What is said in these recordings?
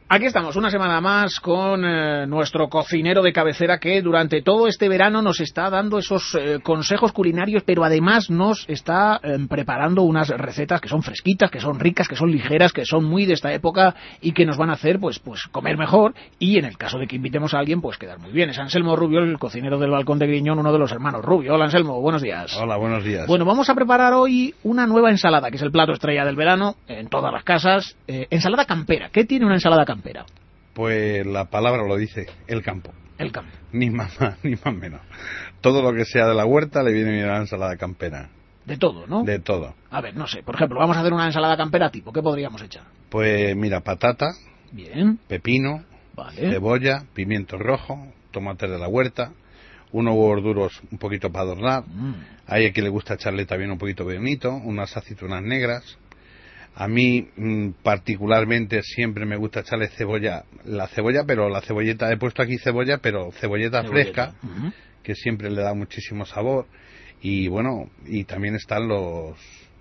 Aquí estamos, una semana más con nuestro cocinero de cabecera que durante todo este verano nos está dando esos consejos culinarios, pero además nos está preparando unas recetas que son fresquitas, que son ricas, que son ligeras, que son muy de esta época y que nos van a hacer pues comer mejor y en el caso de que invitemos a alguien pues quedar muy bien. Es Anselmo Rubio, el cocinero del Balcón de Griñón, uno de los hermanos Rubio. Hola Anselmo, buenos días. Hola, buenos días. Bueno, vamos a preparar hoy una nueva ensalada, que es el plato estrella del verano en todas las casas. Ensalada campera. ¿Qué tiene una ensalada campera? Pues la palabra lo dice, el campo. El campo. Ni más menos. Todo lo que sea de la huerta le viene bien a la ensalada campera. De todo, ¿no? De todo. A ver, no sé, por ejemplo, vamos a hacer una ensalada campera tipo, ¿qué podríamos echar? Pues mira, patata, bien, pepino, vale, cebolla, pimiento rojo, tomates de la huerta, unos huevos duros un poquito para adornar. Hay a quien le gusta echarle también un poquito de bonito, unas aceitunas negras. A mí particularmente siempre me gusta echarle cebolla, pero la cebolleta, he puesto aquí cebolla, pero cebolleta fresca, que siempre le da muchísimo sabor. Y bueno, y también están los...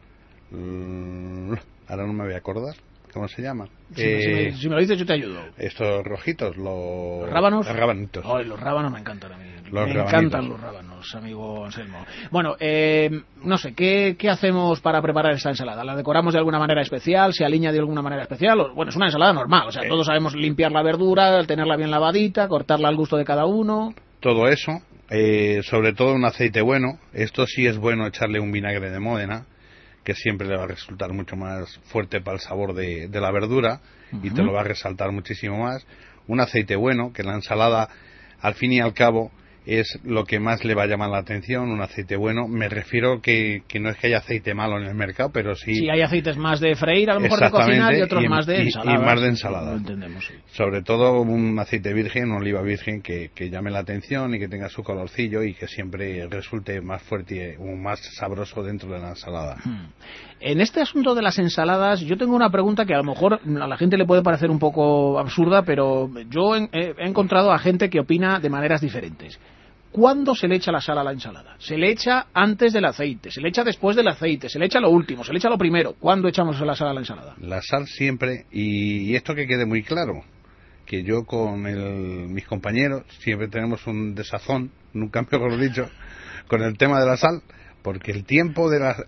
ahora no me voy a acordar, ¿cómo se llaman? Si me lo dices yo te ayudo. Estos rojitos, los rábanos. Los rabanitos. Ay, los rábanos me encantan a mí. Me encantan los rábanos, amigo Anselmo. Bueno, no sé, ¿qué hacemos para preparar esta ensalada? ¿La decoramos de alguna manera especial? ¿Se alinea de alguna manera especial? Bueno, es una ensalada normal, o sea, todos sabemos limpiar la verdura, tenerla bien lavadita, cortarla al gusto de cada uno. Todo eso, sobre todo un aceite bueno. Esto sí es bueno echarle un vinagre de Módena, que siempre le va a resultar mucho más fuerte para el sabor de la verdura y te lo va a resaltar muchísimo más. Un aceite bueno, que la ensalada, al fin y al cabo, es lo que más le va a llamar la atención, un aceite bueno. Me refiero que no es que haya aceite malo en el mercado, pero sí... Sí, hay aceites más de freír, a lo mejor de cocinar, y otros más de ensalada. Y más de ensalada. Lo entendemos, sí. Sobre todo un aceite virgen, una oliva virgen, que llame la atención y que tenga su colorcillo y que siempre resulte más fuerte o más sabroso dentro de la ensalada. En este asunto de las ensaladas, yo tengo una pregunta que a lo mejor a la gente le puede parecer un poco absurda, pero yo he encontrado a gente que opina de maneras diferentes. ¿Cuándo se le echa la sal a la ensalada? ¿Se le echa antes del aceite? ¿Se le echa después del aceite? ¿Se le echa lo último? ¿Se le echa lo primero? ¿Cuándo echamos la sal a la ensalada? La sal siempre, y esto que quede muy claro, que yo con mis compañeros siempre tenemos un desazón, nunca mejor dicho, con el tema de la sal, porque el tiempo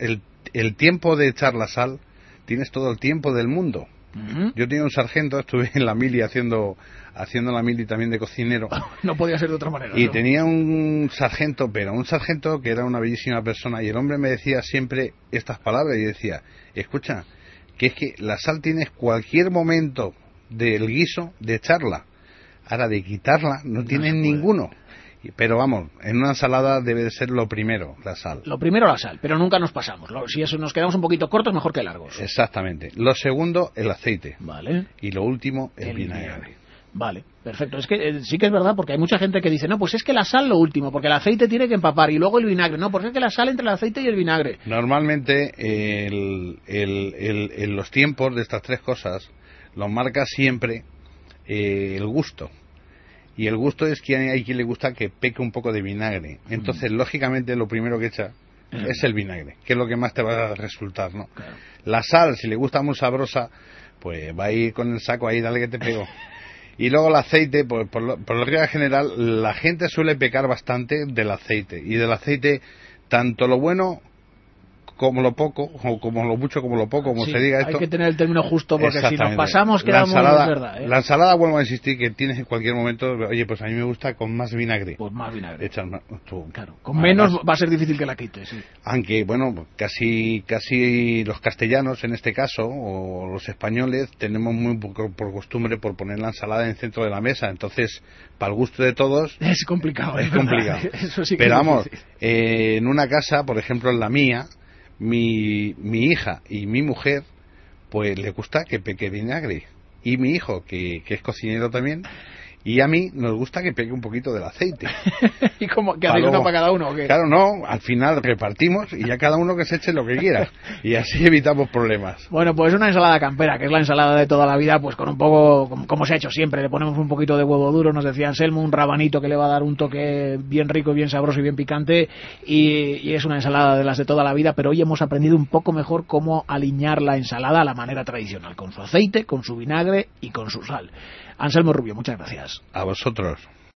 de echar la sal, tienes todo el tiempo del mundo. Yo tenía un sargento, estuve en la mili haciendo la mili también de cocinero. No podía ser de otra manera. Y ¿no? tenía un sargento que era una bellísima persona, y el hombre me decía siempre estas palabras, y decía, escucha, que es que la sal tienes cualquier momento del guiso de echarla, ahora de quitarla no tienes ninguno. Pero vamos, en una ensalada debe de ser lo primero, la sal. Lo primero la sal, pero nunca nos pasamos. Si eso nos quedamos un poquito cortos, mejor que largos. Exactamente. Lo segundo, el aceite. Vale. Y lo último, el vinagre. Vale, perfecto. Es que sí que es verdad, porque hay mucha gente que dice, no, pues es que la sal lo último, porque el aceite tiene que empapar, y luego el vinagre. No, porque es que la sal entre el aceite y el vinagre. Normalmente, los tiempos de estas tres cosas los marca siempre el gusto. Y el gusto es que hay quien le gusta que peque un poco de vinagre. Entonces, lógicamente, lo primero que echa es el vinagre, que es lo que más te va a resultar, ¿no? Claro. La sal, si le gusta muy sabrosa, pues va a ir con el saco ahí, dale que te pego. Y luego el aceite, pues por lo regla general, la gente suele pecar bastante del aceite. Y del aceite, tanto lo bueno como lo poco, o como lo mucho como lo poco, como sí, se diga esto. Hay que tener el término justo, porque si nos pasamos quedamos, es verdad. La ensalada, vuelvo a insistir, que tienes en cualquier momento, oye, pues a mí me gusta con más vinagre. Pues más vinagre. Echar más, claro, con menos va a ser difícil que la quites, sí. Aunque, bueno, casi los castellanos, en este caso, o los españoles, tenemos muy por costumbre por poner la ensalada en el centro de la mesa. Entonces, para el gusto de todos... Es complicado. Es complicado. Eso sí que pero es vamos, difícil. En una casa, por ejemplo, en la mía, mi hija y mi mujer, pues le gusta que peque vinagre, y mi hijo que es cocinero también, Y a mí nos gusta que pegue un poquito del aceite. ¿Y cómo? ¿Que hacéis uno para cada uno o qué? Claro, no, al final repartimos y ya cada uno que se eche lo que quiera. Y así evitamos problemas. Bueno, pues una ensalada campera, que es la ensalada de toda la vida, pues con un poco, como se ha hecho siempre, le ponemos un poquito de huevo duro, nos decía Anselmo, un rabanito que le va a dar un toque bien rico, bien sabroso y bien picante, y es una ensalada de las de toda la vida, pero hoy hemos aprendido un poco mejor cómo aliñar la ensalada a la manera tradicional, con su aceite, con su vinagre y con su sal. Anselmo Rubio, muchas gracias. A vosotros.